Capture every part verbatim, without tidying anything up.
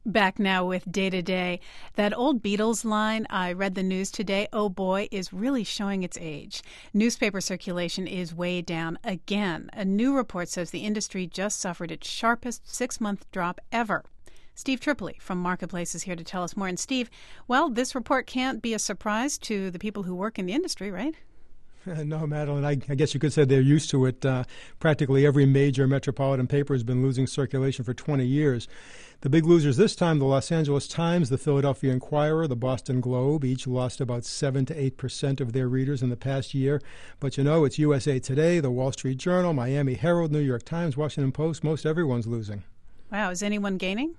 Back now with Day to Day. That old Beatles line, I read the news today, oh boy, is really showing its age. Newspaper circulation is way down again. A new report says the industry just suffered its sharpest six-month drop ever. Steve Tripoli from Marketplace is here to tell us more. And Steve, well, this report can't be a surprise to the people who work in the industry, right? No, Madeline, I, I guess you could say they're used to it. Uh, practically every major metropolitan paper has been losing circulation for twenty years. The big losers this time, the Los Angeles Times, the Philadelphia Inquirer, the Boston Globe, each lost about seven to eight percent of their readers in the past year. But you know, it's U S A Today, the Wall Street Journal, Miami Herald, New York Times, Washington Post. Most everyone's losing. Wow, is anyone gaining?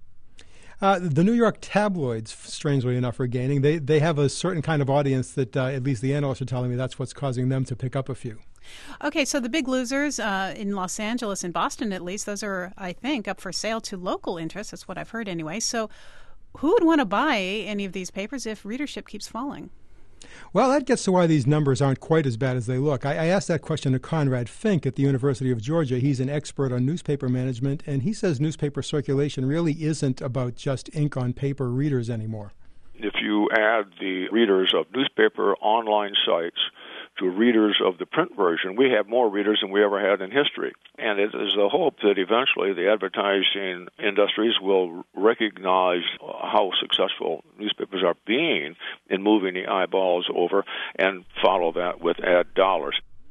Uh, the New York tabloids, strangely enough, are gaining. They they have a certain kind of audience that uh, at least the analysts are telling me that's what's causing them to pick up a few. Okay, so the big losers uh, in Los Angeles and Boston, at least, those are, I think, up for sale to local interests. That's what I've heard anyway. So who would want to buy any of these papers if readership keeps falling? Well, that gets to why these numbers aren't quite as bad as they look. I, I asked that question to Conrad Fink at the University of Georgia. He's an expert on newspaper management, and he says newspaper circulation really isn't about just ink on paper readers anymore. If you add the readers of newspaper online sites to readers of the print version, we have more readers than we ever had in history. And it is the hope that eventually the advertising industries will recognize how successful newspapers are being in moving the eyeballs over and follow that with ad dollars.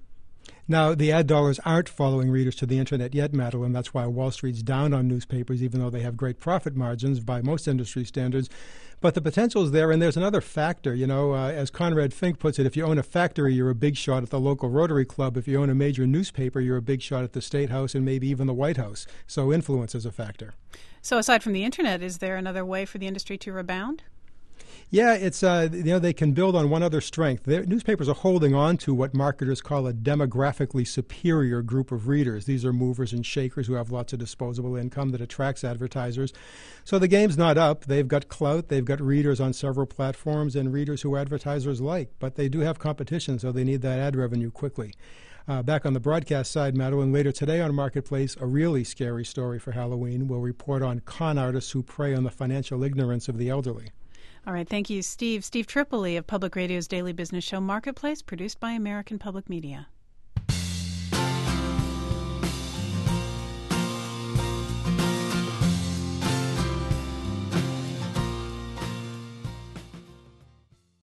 Now, the ad dollars aren't following readers to the Internet yet, Madeline. That's why Wall Street's down on newspapers, even though they have great profit margins by most industry standards. But the potential is there, and there's another factor. You know, uh, as Conrad Fink puts it, if you own a factory, you're a big shot at the local Rotary Club. If you own a major newspaper, you're a big shot at the State House and maybe even the White House. So influence is a factor. So aside from the Internet, is there another way for the industry to rebound? Yeah, it's uh, you know, they can build on one other strength. Their newspapers are holding on to what marketers call a demographically superior group of readers. These are movers and shakers who have lots of disposable income that attracts advertisers. So the game's not up. They've got clout. They've got readers on several platforms and readers who advertisers like. But they do have competition, so they need that ad revenue quickly. Uh, back on the broadcast side, Madeline, later today on Marketplace, a really scary story for Halloween. We'll report on con artists who prey on the financial ignorance of the elderly. All right, thank you, Steve. Steve Tripoli of Public Radio's daily business show Marketplace, produced by American Public Media.